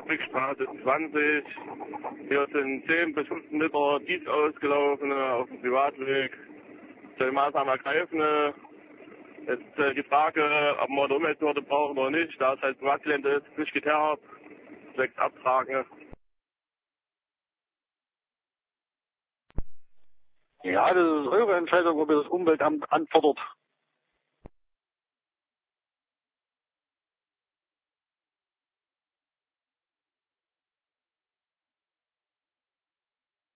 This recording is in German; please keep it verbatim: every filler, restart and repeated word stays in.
Fabrikstraße zwanzig. Hier sind zehn bis fünfzehn Liter Diesel ausgelaufen auf dem Privatweg. Soll Maßnahmen ergreifen. Jetzt äh, die Frage, ob wir eine Umweltbehörde brauchen oder nicht. Da es halt Privatgelände ist, nicht geteert. Zwecks Abtragen. Ja, das ist eure Entscheidung, ob ihr das Umweltamt anfordert.